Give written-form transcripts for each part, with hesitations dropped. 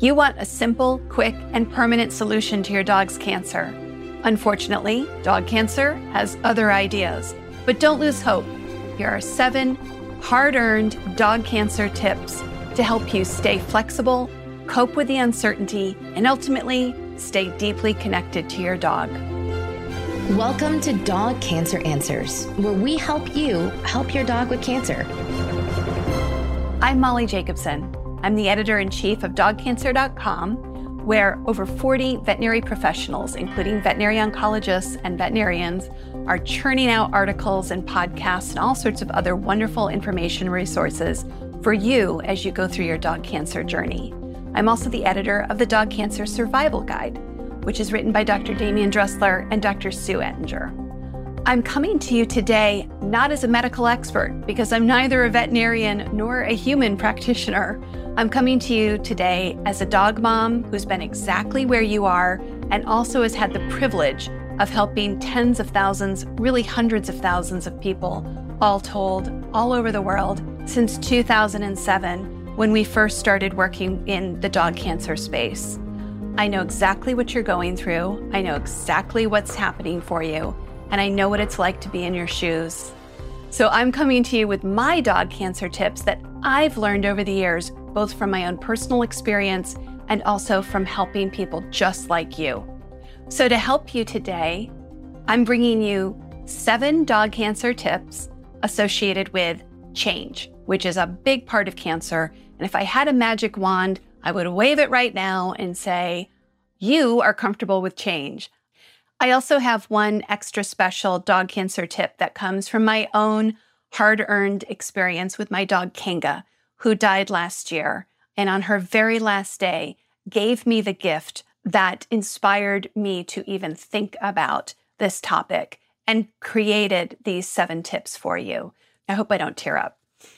You want a simple, quick, and permanent solution to your dog's cancer. Unfortunately, dog cancer has other ideas, but don't lose hope. Here are 7 hard-earned dog cancer tips to help you stay flexible, cope with the uncertainty, and ultimately stay deeply connected to your dog. Welcome to Dog Cancer Answers, where we help you help your dog with cancer. I'm Molly Jacobson. I'm the editor-in-chief of DogCancer.com, where over 40 veterinary professionals, including veterinary oncologists and veterinarians, are churning out articles and podcasts and all sorts of other wonderful information resources for you as you go through your dog cancer journey. I'm also the editor of the Dog Cancer Survival Guide, which is written by Dr. Damian Dressler and Dr. Sue Ettinger. I'm coming to you today not as a medical expert, because I'm neither a veterinarian nor a human practitioner. I'm coming to you today as a dog mom who's been exactly where you are and also has had the privilege of helping tens of thousands, really hundreds of thousands of people, all told, all over the world since 2007, when we first started working in the dog cancer space. I know exactly what you're going through. I know exactly what's happening for you, and I know what it's like to be in your shoes. So I'm coming to you with my dog cancer tips that I've learned over the years, both from my own personal experience and also from helping people just like you. So to help you today, I'm bringing you 7 dog cancer tips associated with change, which is a big part of cancer. And if I had a magic wand, I would wave it right now and say, you are comfortable with change. I also have one extra special dog cancer tip that comes from my own hard-earned experience with my dog Kanga, who died last year, and on her very last day gave me the gift that inspired me to even think about this topic and created these 7 tips for you. I hope I don't tear up.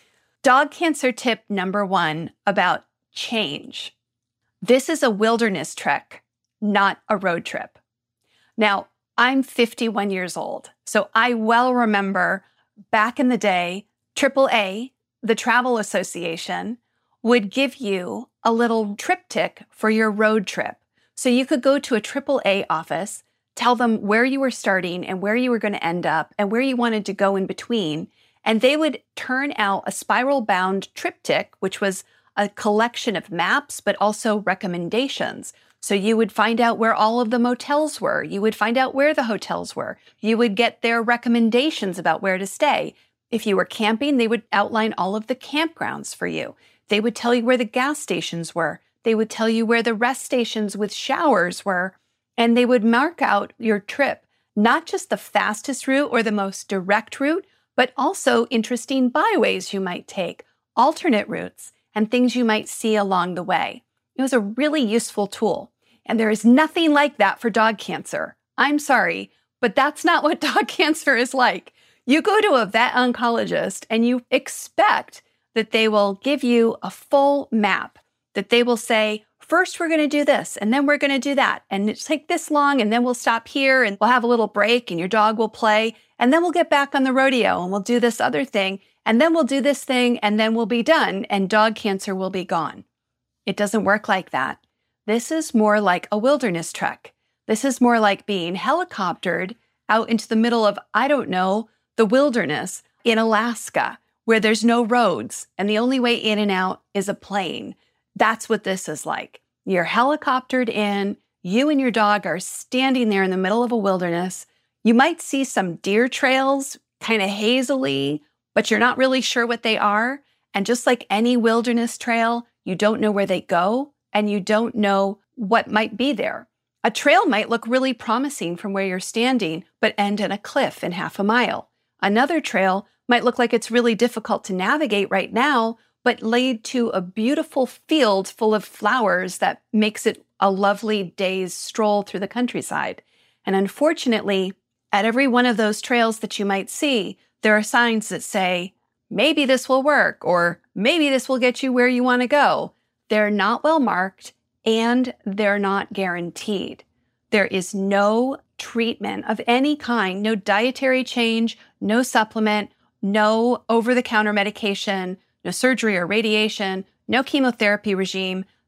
Dog cancer tip number 1 about change. This is a wilderness trek, not a road trip. Now, I'm 51 years old, so I well remember back in the day, AAA, the Travel Association, would give you a little triptych for your road trip. So you could go to a AAA office, tell them where you were starting and where you were going to end up and where you wanted to go in between, and they would turn out a spiral-bound triptych, which was a collection of maps, but also recommendations. So you would find out where all of the motels were. You would find out where the hotels were. You would get their recommendations about where to stay. If you were camping, they would outline all of the campgrounds for you. They would tell you where the gas stations were. They would tell you where the rest stations with showers were. And they would mark out your trip, not just the fastest route or the most direct route, but also interesting byways you might take, alternate routes, and things you might see along the way. It was a really useful tool. And there is nothing like that for dog cancer. I'm sorry, but that's not what dog cancer is like. You go to a vet oncologist and you expect that they will give you a full map, that they will say, first we're going to do this, and then we're going to do that. And it's like this long, and then we'll stop here, and we'll have a little break, and your dog will play, and then we'll get back on the rodeo, and we'll do this other thing, and then we'll do this thing, and then we'll be done, and dog cancer will be gone. It doesn't work like that. This is more like a wilderness trek. This is more like being helicoptered out into the middle of, I don't know, the wilderness in Alaska, where there's no roads, and the only way in and out is a plane. That's what this is like. You're helicoptered in, you and your dog are standing there in the middle of a wilderness. You might see some deer trails, kind of hazily, but you're not really sure what they are. And just like any wilderness trail, you don't know where they go, and you don't know what might be there. A trail might look really promising from where you're standing, but end in a cliff in half a mile. Another trail might look like it's really difficult to navigate right now, but lead to a beautiful field full of flowers that makes it a lovely day's stroll through the countryside. And unfortunately, at every one of those trails that you might see, there are signs that say, maybe this will work, or maybe this will get you where you want to go. They're not well marked, and they're not guaranteed. There is no treatment of any kind, no dietary change, no supplement, no over-the-counter medication, no surgery or radiation, no chemotherapy regime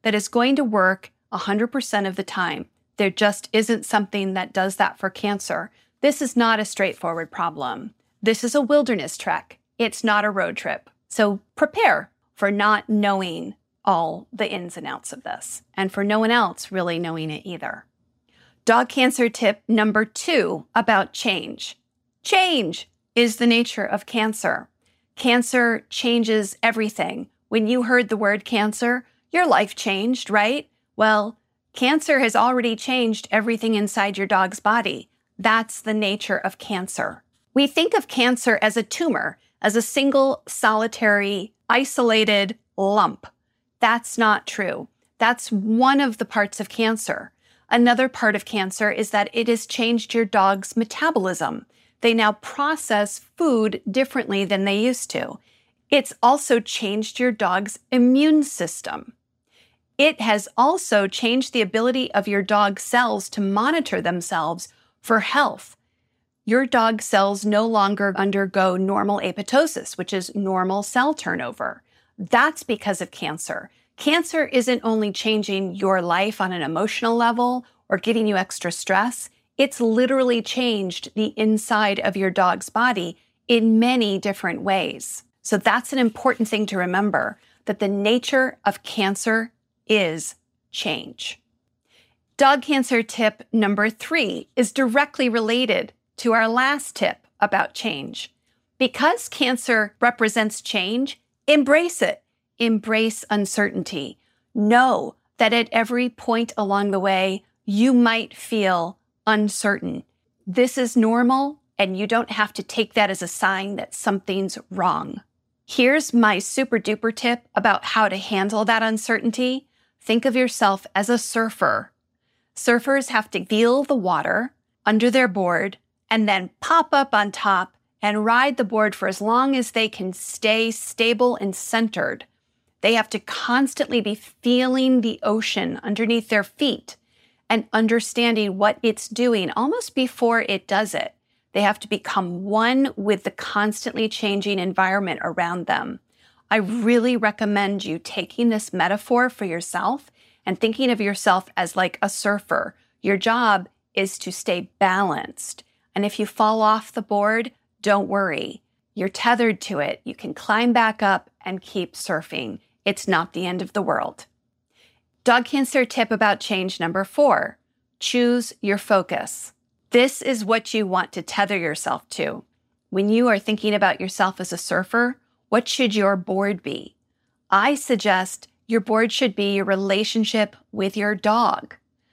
that is going to work 100% of the time. There just isn't something that does that for cancer. This is not a straightforward problem. This is a wilderness trek. It's not a road trip. So prepare for not knowing all the ins and outs of this, and for no one else really knowing it either. Dog cancer tip number 2 about change. Change is the nature of cancer. Cancer changes everything. When you heard the word cancer, your life changed, right? Well, cancer has already changed everything inside your dog's body. That's the nature of cancer. We think of cancer as a tumor, as a single, solitary, isolated lump. That's not true. That's one of the parts of cancer. Another part of cancer is that it has changed your dog's metabolism. They now process food differently than they used to. It's also changed your dog's immune system. It has also changed the ability of your dog's cells to monitor themselves for health. Your dog's cells no longer undergo normal apoptosis, which is normal cell turnover. That's because of cancer. Cancer isn't only changing your life on an emotional level or giving you extra stress. It's literally changed the inside of your dog's body in many different ways. So that's an important thing to remember, that the nature of cancer is change. Dog cancer tip number 3 is directly related to our last tip about change. Because cancer represents change, embrace it. Embrace uncertainty. Know that at every point along the way, you might feel uncertain. This is normal, and you don't have to take that as a sign that something's wrong. Here's my super duper tip about how to handle that uncertainty. Think of yourself as a surfer. Surfers have to feel the water under their board and then pop up on top and ride the board for as long as they can stay stable and centered. They have to constantly be feeling the ocean underneath their feet and understanding what it's doing almost before it does it. They have to become one with the constantly changing environment around them. I really recommend you taking this metaphor for yourself and thinking of yourself as like a surfer. Your job is to stay balanced. And if you fall off the board, don't worry. You're tethered to it. You can climb back up and keep surfing. It's not the end of the world. Dog cancer tip about change number 4. Choose your focus. This is what you want to tether yourself to. When you are thinking about yourself as a surfer, what should your board be? I suggest your board should be your relationship with your dog.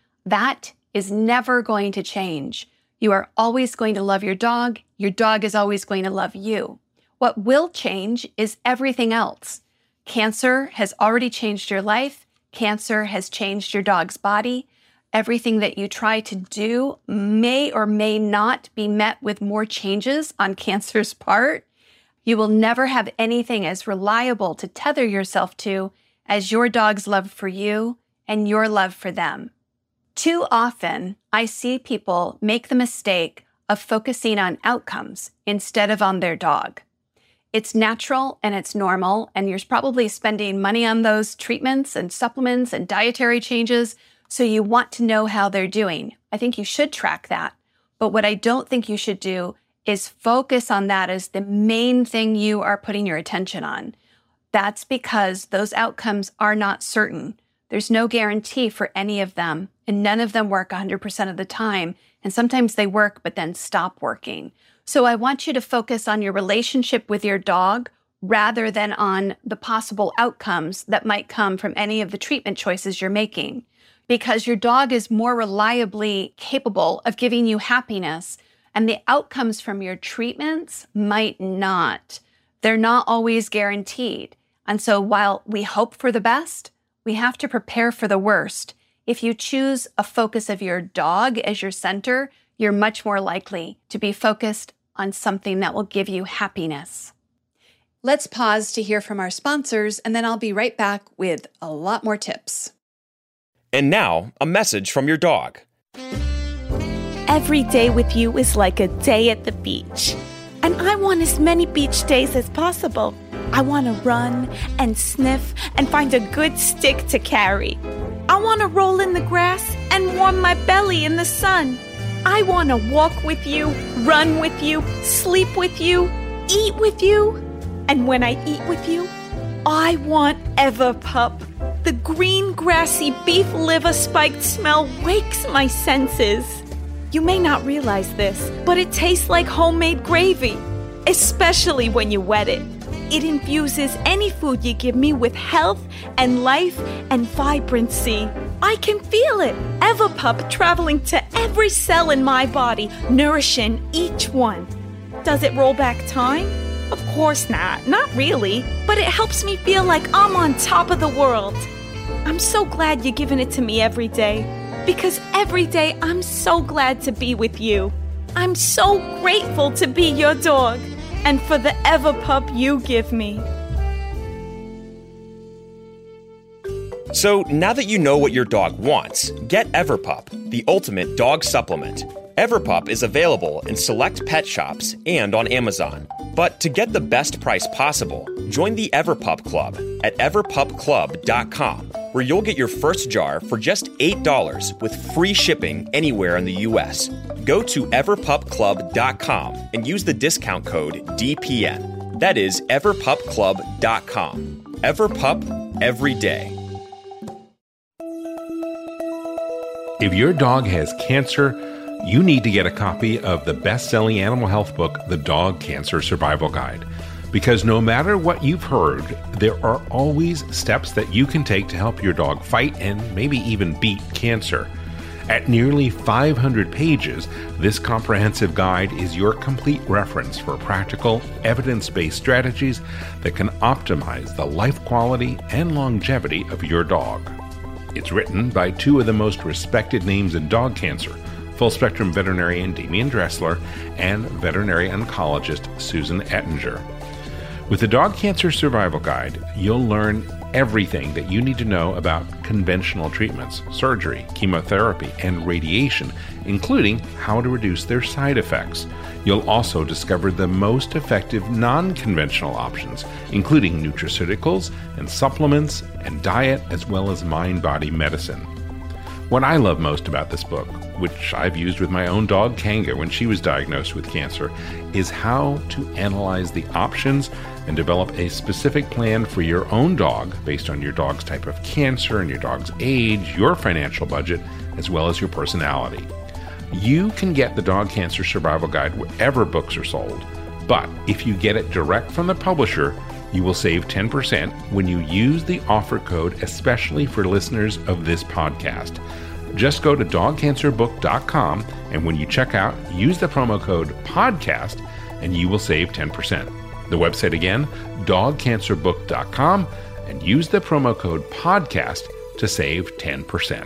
That is never going to change. You are always going to love your dog. Your dog is always going to love you. What will change is everything else. Cancer has already changed your life. Cancer has changed your dog's body. Everything that you try to do may or may not be met with more changes on cancer's part. You will never have anything as reliable to tether yourself to as your dog's love for you and your love for them. Too often, I see people make the mistake of focusing on outcomes instead of on their dog. It's natural and it's normal, and you're probably spending money on those treatments and supplements and dietary changes, so you want to know how they're doing. I think you should track that. But what I don't think you should do is focus on that as the main thing you are putting your attention on. That's because those outcomes are not certain. There's no guarantee for any of them, and none of them work 100% of the time. And sometimes they work, but then stop working. So I want you to focus on your relationship with your dog rather than on the possible outcomes that might come from any of the treatment choices you're making. Because your dog is more reliably capable of giving you happiness, and the outcomes from your treatments might not. They're not always guaranteed. And so while we hope for the best, we have to prepare for the worst. If you choose a focus of your dog as your center, you're much more likely to be focused on something that will give you happiness. Let's pause to hear from our sponsors, and then I'll be right back with a lot more tips. And now, a message from your dog. Every day with you is like a day at the beach. And I want as many beach days as possible. I want to run and sniff and find a good stick to carry. I want to roll in the grass and warm my belly in the sun. I want to walk with you, run with you, sleep with you, eat with you. And when I eat with you, I want Everpup. The green, grassy beef liver spiked smell wakes my senses. You may not realize this, but it tastes like homemade gravy, especially when you wet it. It infuses any food you give me with health and life and vibrancy. I can feel it. Everpup traveling to every cell in my body, nourishing each one. Does it roll back time? Of course not. Not really. But it helps me feel like I'm on top of the world. I'm so glad you're giving it to me every day. Because every day I'm so glad to be with you. I'm so grateful to be your dog. And for the Everpup you give me. So now that you know what your dog wants, get Everpup, the ultimate dog supplement. Everpup is available in select pet shops and on Amazon. But to get the best price possible, join the Everpup Club at everpupclub.com, where you'll get your first jar for just $8 with free shipping anywhere in the U.S. Go to everpupclub.com and use the discount code DPN. That is everpupclub.com. Everpup every day. If your dog has cancer, you need to get a copy of the best-selling animal health book, The Dog Cancer Survival Guide. Because no matter what you've heard, there are always steps that you can take to help your dog fight and maybe even beat cancer. At nearly 500 pages, this comprehensive guide is your complete reference for practical, evidence-based strategies that can optimize the life quality and longevity of your dog. It's written by two of the most respected names in dog cancer, full-spectrum veterinarian Damian Dressler and veterinary oncologist Susan Ettinger. With the Dog Cancer Survival Guide, you'll learn everything that you need to know about conventional treatments, surgery, chemotherapy, and radiation, including how to reduce their side effects. You'll also discover the most effective non-conventional options, including nutraceuticals and supplements and diet, as well as mind-body medicine. What I love most about this book, which I've used with my own dog Kanga when she was diagnosed with cancer, is how to analyze the options and develop a specific plan for your own dog based on your dog's type of cancer and your dog's age, your financial budget, as well as your personality. You can get the Dog Cancer Survival Guide wherever books are sold, but if you get it direct from the publisher, you will save 10% when you use the offer code especially for listeners of this podcast. Just go to dogcancerbook.com, and when you check out, use the promo code PODCAST, and you will save 10%. The website again, dogcancerbook.com, and use the promo code PODCAST to save 10%.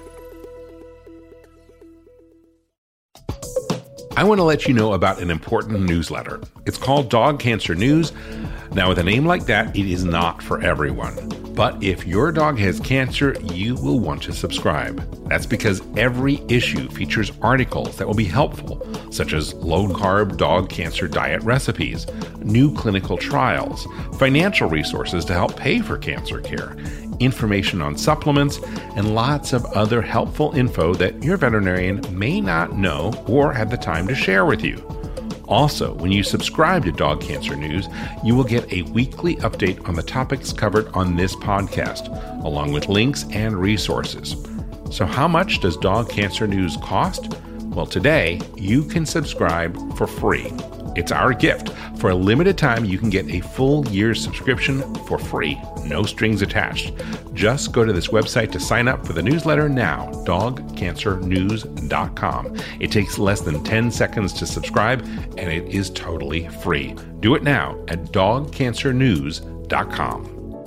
I want to let you know about an important newsletter. It's called Dog Cancer News. Now, with a name like that, it is not for everyone. But if your dog has cancer, you will want to subscribe. That's because every issue features articles that will be helpful, such as low-carb dog cancer diet recipes, new clinical trials, financial resources to help pay for cancer care, information on supplements, and lots of other helpful info that your veterinarian may not know or have the time to share with you. Also, when you subscribe to Dog Cancer News, you will get a weekly update on the topics covered on this podcast, along with links and resources. So how much does Dog Cancer News cost? Well, today, you can subscribe for free. It's our gift. For a limited time, you can get a full year's subscription for free, no strings attached. Just go to this website to sign up for the newsletter now, dogcancernews.com. It takes less than 10 seconds to subscribe, and it is totally free. Do it now at dogcancernews.com.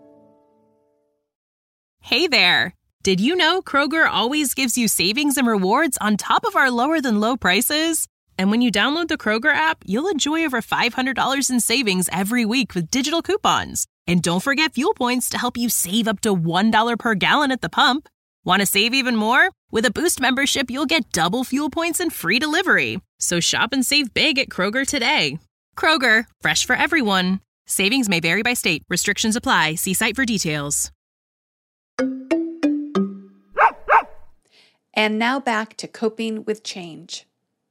Hey there! Did you know Kroger always gives you savings and rewards on top of our lower than low prices? And when you download the Kroger app, you'll enjoy over $500 in savings every week with digital coupons. And don't forget fuel points to help you save up to $1 per gallon at the pump. Want to save even more? With a Boost membership, you'll get double fuel points and free delivery. So shop and save big at Kroger today. Kroger, fresh for everyone. Savings may vary by state. Restrictions apply. See site for details. And now back to coping with change.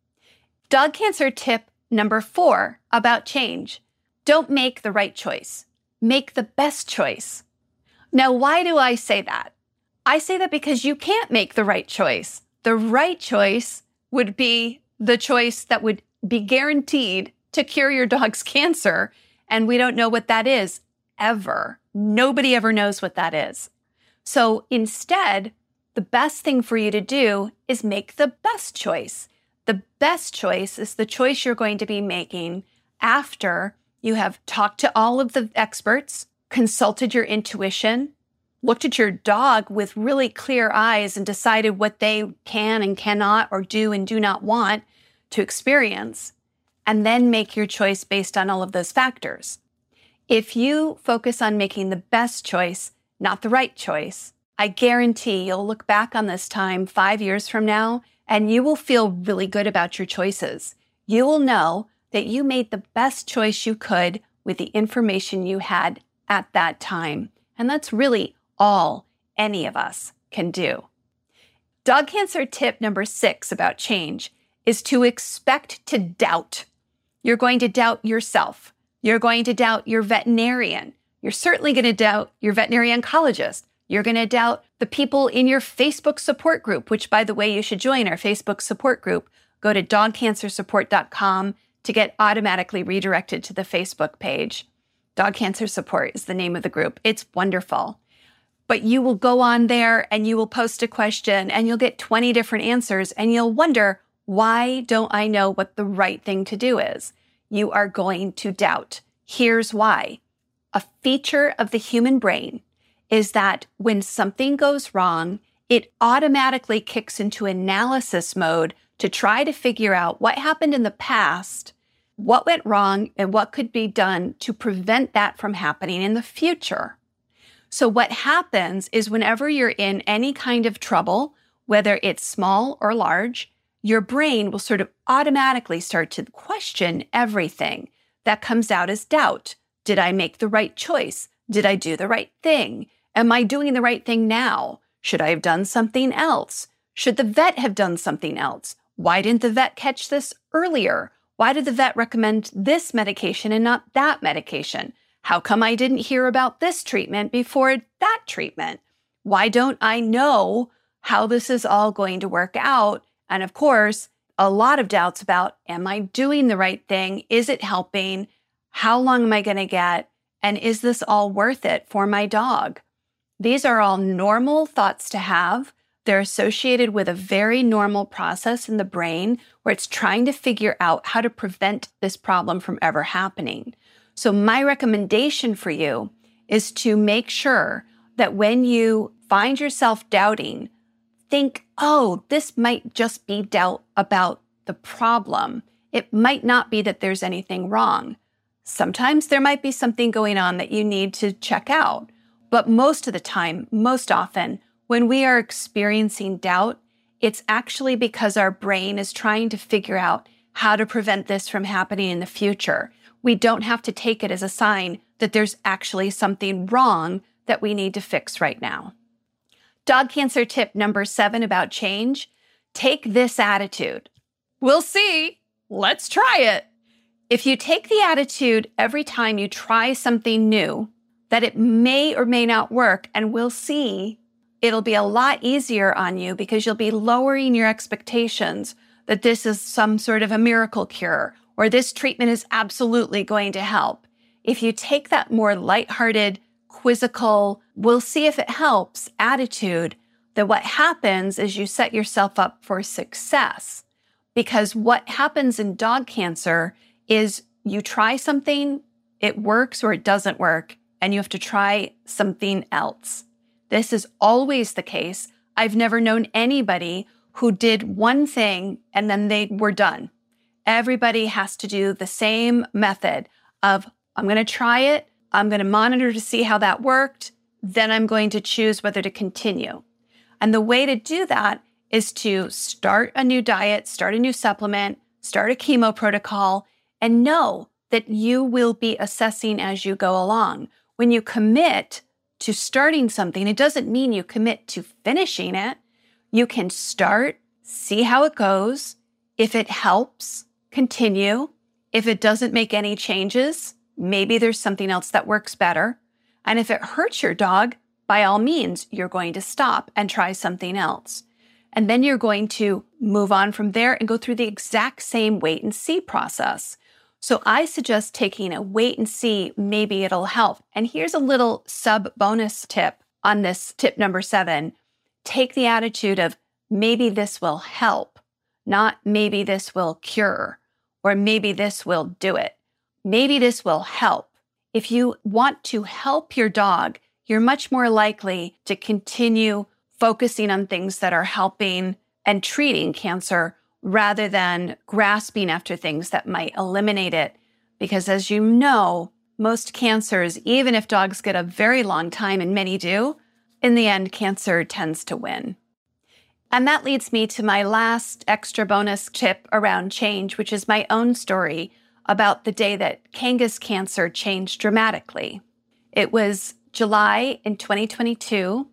Dog cancer tip number 4 about change. Don't make the right choice. Make the best choice. Now, why do I say that? I say that because you can't make the right choice. The right choice would be the choice that would be guaranteed to cure your dog's cancer. And we don't know what that is ever. Nobody ever knows what that is. So instead, the best thing for you to do is make the best choice. The best choice is the choice you're going to be making after you have talked to all of the experts, consulted your intuition, looked at your dog with really clear eyes and decided what they can and cannot or do and do not want to experience, and then make your choice based on all of those factors. If you focus on making the best choice, not the right choice, I guarantee you'll look back on this time 5 years from now, and you will feel really good about your choices. You will know that you made the best choice you could with the information you had at that time. And that's really all any of us can do. Dog cancer tip number 6 about change is to expect to doubt. You're going to doubt yourself. You're going to doubt your veterinarian. You're certainly going to doubt your veterinary oncologist. You're going to doubt the people in your Facebook support group, which, by the way, you should join our Facebook support group. Go to dogcancersupport.com to get automatically redirected to the Facebook page. Dog Cancer Support is the name of the group. It's wonderful. But you will go on there and you will post a question and you'll get 20 different answers and you'll wonder, why don't I know what the right thing to do is? You are going to doubt. Here's why. A feature of the human brain is that when something goes wrong, it automatically kicks into analysis mode to try to figure out what happened in the past, what went wrong, and what could be done to prevent that from happening in the future. So what happens is whenever you're in any kind of trouble, whether it's small or large, your brain will sort of automatically start to question everything. That comes out as doubt. Did I make the right choice? Did I do the right thing? Am I doing the right thing now? Should I have done something else? Should the vet have done something else? Why didn't the vet catch this earlier? Why did the vet recommend this medication and not that medication? How come I didn't hear about this treatment before that treatment? Why don't I know how this is all going to work out? And of course, a lot of doubts about, am I doing the right thing? Is it helping? How long am I going to get? And is this all worth it for my dog? These are all normal thoughts to have. They're associated with a very normal process in the brain where it's trying to figure out how to prevent this problem from ever happening. So my recommendation for you is to make sure that when you find yourself doubting, think, oh, this might just be doubt about the problem. It might not be that there's anything wrong. Sometimes there might be something going on that you need to check out. But most of the time, most often, when we are experiencing doubt, it's actually because our brain is trying to figure out how to prevent this from happening in the future. We don't have to take it as a sign that there's actually something wrong that we need to fix right now. Dog cancer tip number 7 about change. Take this attitude. We'll see. Let's try it. If you take the attitude every time you try something new, that it may or may not work, and we'll see, it'll be a lot easier on you because you'll be lowering your expectations that this is some sort of a miracle cure or this treatment is absolutely going to help. If you take that more lighthearted, quizzical, we'll see if it helps attitude, then what happens is you set yourself up for success. Because what happens in dog cancer is you try something, it works or it doesn't work, and you have to try something else. This is always the case. I've never known anybody who did one thing and then they were done. Everybody has to do the same method of, I'm going to try it, I'm going to monitor to see how that worked, then I'm going to choose whether to continue. And the way to do that is to start a new diet, start a new supplement, start a chemo protocol, and know that you will be assessing as you go along. When you commit to starting something, it doesn't mean you commit to finishing it. You can start, see how it goes. If it helps, continue. If it doesn't make any changes, maybe there's something else that works better. And if it hurts your dog, by all means, you're going to stop and try something else. And then you're going to move on from there and go through the exact same wait and see process. So I suggest taking a wait and see, maybe it'll help. And here's a little sub bonus tip on this tip number 7. Take the attitude of maybe this will help, not maybe this will cure, or maybe this will do it. Maybe this will help. If you want to help your dog, you're much more likely to continue focusing on things that are helping and treating cancer rather than grasping after things that might eliminate it. Because as you know, most cancers, even if dogs get a very long time, and many do, in the end, cancer tends to win. And that leads me to my last extra bonus tip around change, which is my own story about the day that Kanga's cancer changed dramatically. It was July in 2022,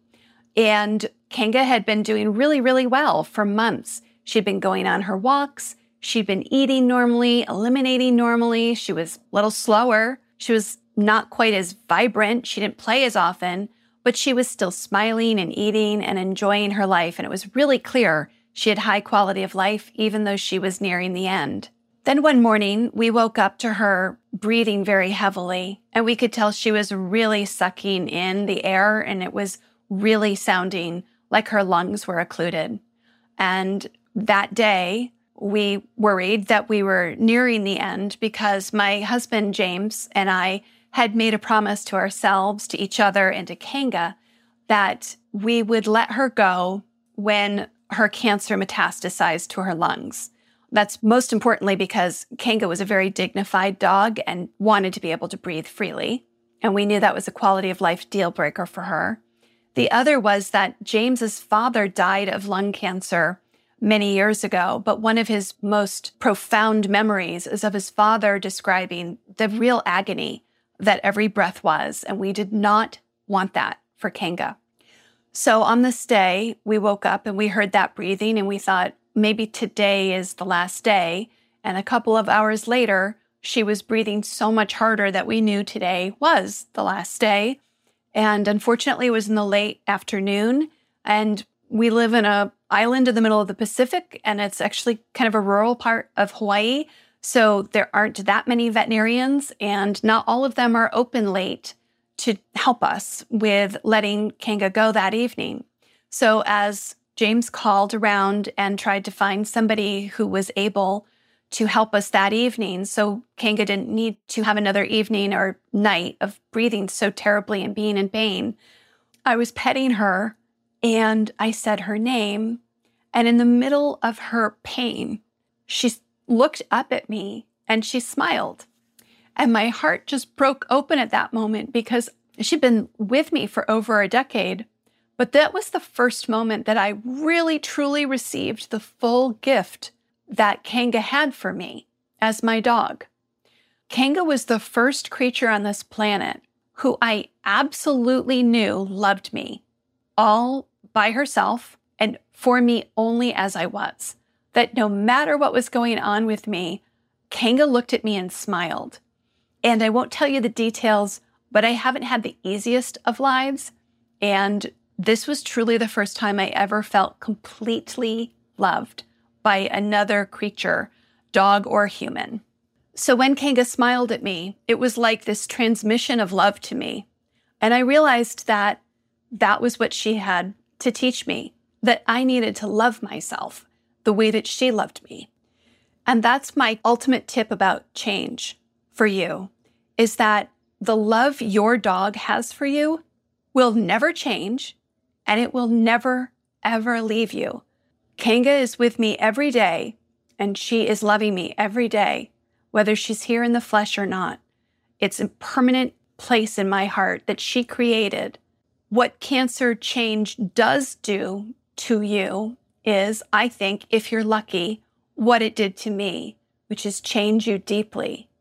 and Kanga had been doing really, really well for months. She'd been going on her walks. She'd been eating normally, eliminating normally. She was a little slower. She was not quite as vibrant. She didn't play as often, but she was still smiling and eating and enjoying her life. And it was really clear she had high quality of life, even though she was nearing the end. Then one morning, we woke up to her breathing very heavily, and we could tell she was really sucking in the air, and it was really sounding like her lungs were occluded. And that day, we worried that we were nearing the end because my husband, James, and I had made a promise to ourselves, to each other, and to Kanga that we would let her go when her cancer metastasized to her lungs. That's most importantly because Kanga was a very dignified dog and wanted to be able to breathe freely. And we knew that was a quality of life deal breaker for her. The other was that James's father died of lung cancer many years ago, but one of his most profound memories is of his father describing the real agony that every breath was, and we did not want that for Kanga. So on this day, we woke up and we heard that breathing, and we thought maybe today is the last day, and a couple of hours later, she was breathing so much harder that we knew today was the last day. And unfortunately, it was in the late afternoon, and we live in an island in the middle of the Pacific, and it's actually kind of a rural part of Hawaii. So there aren't that many veterinarians, and not all of them are open late to help us with letting Kanga go that evening. So as James called around and tried to find somebody who was able to help us that evening, so Kanga didn't need to have another evening or night of breathing so terribly and being in pain, I was petting her, and I said her name, and in the middle of her pain, she looked up at me and she smiled. And my heart just broke open at that moment because she'd been with me for over a decade. But that was the first moment that I really, truly received the full gift that Kanga had for me as my dog. Kanga was the first creature on this planet who I absolutely knew loved me, all by herself and for me only as I was. That no matter what was going on with me, Kanga looked at me and smiled. And I won't tell you the details, but I haven't had the easiest of lives. And this was truly the first time I ever felt completely loved by another creature, dog or human. So when Kanga smiled at me, it was like this transmission of love to me. And I realized that that was what she had to teach me, that I needed to love myself the way that she loved me. And that's my ultimate tip about change for you, is that the love your dog has for you will never change, and it will never, ever leave you. Kanga is with me every day, and she is loving me every day, whether she's here in the flesh or not. It's a permanent place in my heart that she created. What cancer change does do to you is, I think, if you're lucky, what it did to me, which is change you deeply.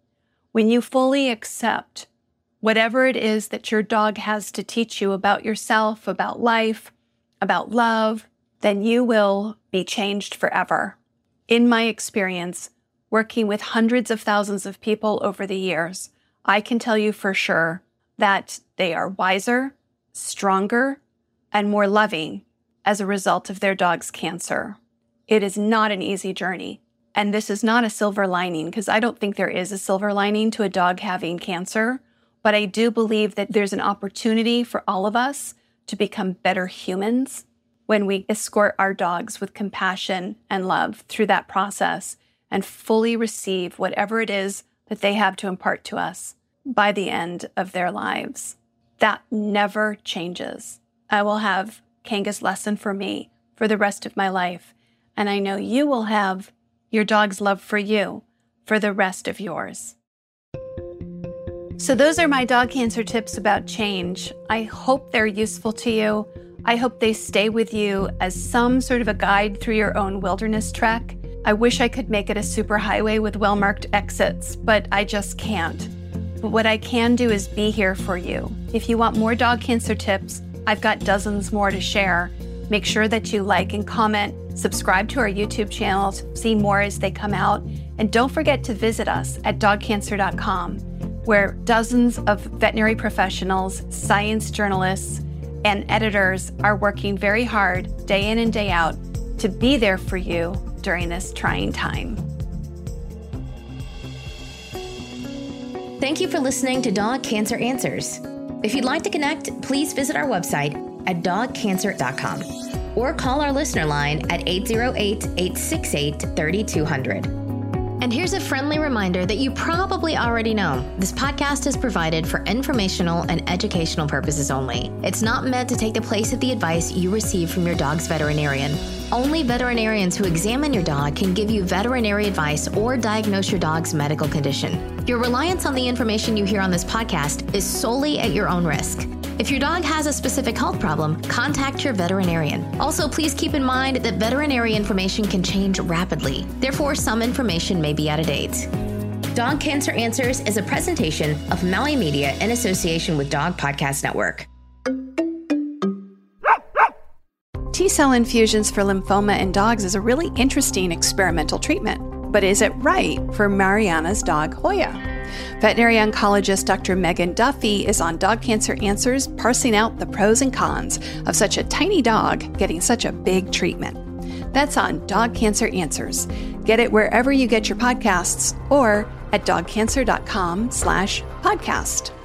When you fully accept whatever it is that your dog has to teach you about yourself, about life, about love, then you will be changed forever. In my experience, working with hundreds of thousands of people over the years, I can tell you for sure that they are wiser, stronger, and more loving as a result of their dog's cancer. It is not an easy journey. And this is not a silver lining, because I don't think there is a silver lining to a dog having cancer. But I do believe that there's an opportunity for all of us to become better humans when we escort our dogs with compassion and love through that process and fully receive whatever it is that they have to impart to us by the end of their lives. That never changes. I will have Kanga's lesson for me for the rest of my life. And I know you will have your dog's love for you for the rest of yours. So those are my dog cancer tips about change. I hope they're useful to you. I hope they stay with you as some sort of a guide through your own wilderness trek. I wish I could make it a superhighway with well-marked exits, but I just can't. But what I can do is be here for you. If you want more dog cancer tips, I've got dozens more to share. Make sure that you like and comment, subscribe to our YouTube channel to see more as they come out, and don't forget to visit us at dogcancer.com, where dozens of veterinary professionals, science journalists, and editors are working very hard day in and day out to be there for you during this trying time. Thank you for listening to Dog Cancer Answers. If you'd like to connect, please visit our website at dogcancer.com or call our listener line at 808-868-3200. And here's a friendly reminder that you probably already know. This podcast is provided for informational and educational purposes only. It's not meant to take the place of the advice you receive from your dog's veterinarian. Only veterinarians who examine your dog can give you veterinary advice or diagnose your dog's medical condition. Your reliance on the information you hear on this podcast is solely at your own risk. If your dog has a specific health problem, contact your veterinarian. Also, please keep in mind that veterinary information can change rapidly. Therefore, some information may be out of date. Dog Cancer Answers is a presentation of Maui Media in association with Dog Podcast Network. T-cell infusions for lymphoma in dogs is a really interesting experimental treatment. But is it right for Mariana's dog, Hoya? Veterinary oncologist Dr. Megan Duffy is on Dog Cancer Answers, parsing out the pros and cons of such a tiny dog getting such a big treatment. That's on Dog Cancer Answers. Get it wherever you get your podcasts or at dogcancer.com/podcast.